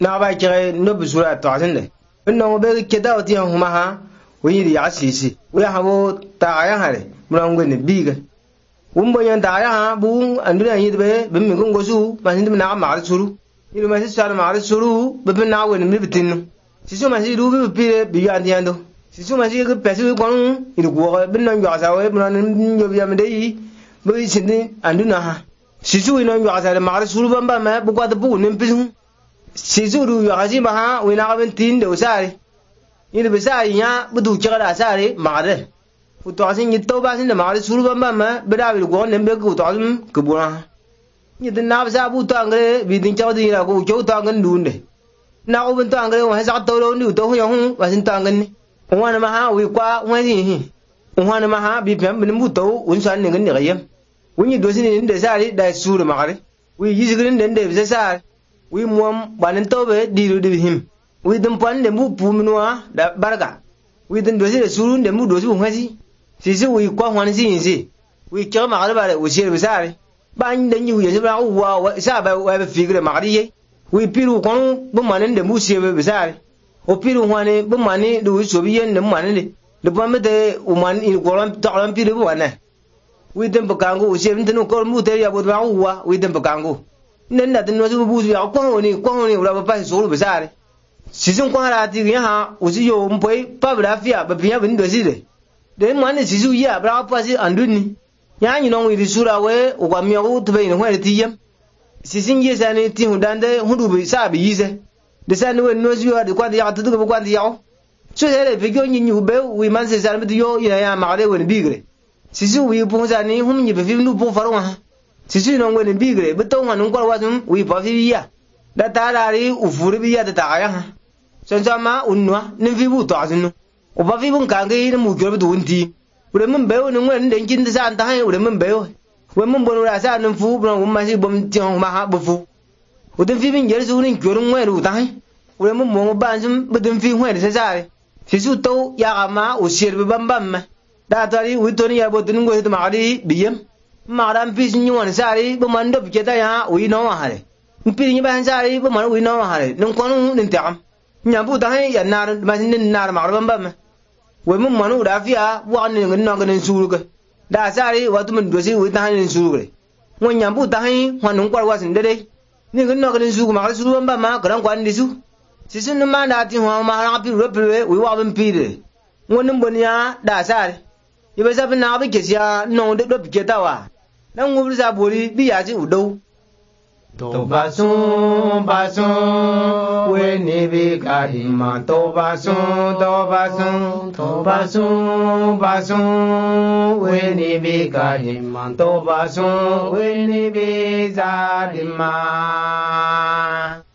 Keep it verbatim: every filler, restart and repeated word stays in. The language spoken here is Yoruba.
na ba kire no bisura to asinde no be ke da oti huma ha wi ya sisi wi ha bo ta ya hare muran gwe ne biga wumbo yan ta ya ha bu anduna yi be be mi gongo su ba hindu na ma suru ilu ma sisa ma suru be be na we ne mi bitin sisu ma si du bi bi bi ya ndiando sisu ma si ke pesi ko ilu go be no ya sa we muran yo bi am de yi be sindi anduna ha sisu ino ya sa ma suru bamba ma bu kwa de bu ne pisu sisu du ya ji ma ha we na ga ben tin de usare ilu be sa ya bu du kira da sare ma de to asin yitto ba sin da ma suru bamba ma be da bi go ne be ko to asin ku bu na ni de na ba sa bu to angre bi din chaw di ra ko chaw to angan dun de na ko ben to angre wa sa to lo ni to ho yo wa sin to angan ni wa na ma ha wi kwa wa ni hi wa na ma ha bi pem bin mu to un san ni ngan ni ga yem wi do sin ni de sa ri da suru ma gare wi yi sigrin de de sa wi mom banin to be di ru di him wi dum pan de mu pu minwa da barga wi din do sin de suru de mu do su ngasi sisi wi kwa hwan si si wi kya ma gare bare wi shir bisare ban da ni wi ba wa sa ba wa figre ma gare wi piru kon bu manen de mu si be bisare o piru hwane bu mani du so bi yen de manen de de ba mede u man i goran talan piru bu wana wi dem bakangu wi shir tin ko mu te ya bu ba wa wi dem bakangu nen da tin no su bu ya ko ni ko ni ura ba pa so bisare sisi kwa ra ti ya ha u si yo mpoi pa bra fia ba pia bin do si de de mane sisu ya bra pasi anduni ya ni no wi sura we o kwa mi o to be ni hwe ti yem sisin ye sa ni ti hundande hundu bi sa bi yise de sa ni we no si yo de kwa ya to ko kwa ya so hele be gyo ni ni be wi man se sa mi yo ina ya ma de we ni bigre sisu wi pu sa ni hum ni be fi nu pu faru ha sisu no we ni bigre be to han kwa wa sum wi pa fi ya da ta ra ri u fu ri bi ya ta ya ha so sa ma unwa ni fi bu to asinu o ba fi bun ka ngai mu gyo du nti ure mun bayo ni ngwen den kin da san ta hai ure mun bayo we mun bonu ra sa nan fu bun mun ma si bom ti ma ha bu fu o den fi bin yer su ni gyo ngwen ru ta hai ure mun mo ba jum bu den fi ngwen sa sa fi su to ya ga ma o shir bi bam bam ma da ta ri wi to ni ya bo tin ngo ma ri biyem ma ran fi sin ni wan sa ri bu man do bi ta ya wi no ha re pi ni ba sa ri bu man wi no ha re nun ko nun din ta am nya bu ta hai ya na ma sin ni na ma bam bam we mun manu da fiya wa ne ngin no ngin suru ga da sari wa tu mun do si we ta hanin suru ga won nyam bu ta hai wa nun kwar wa sin de de ni ngin no ngin suru ma ga suru ba ma gran kwan di su si sun ma da ti wa ma ra pi ro pi we we wa ban pi de won nun bon ya da sari yi ba sa bin na ba ke siya no de do pi ke ta wa dan ngu bi sa bori bi ya ji u do to basun basun we ni bi ka hima to basun to basun to basun basun we ni bi ka hima to basun we ni bi za di ma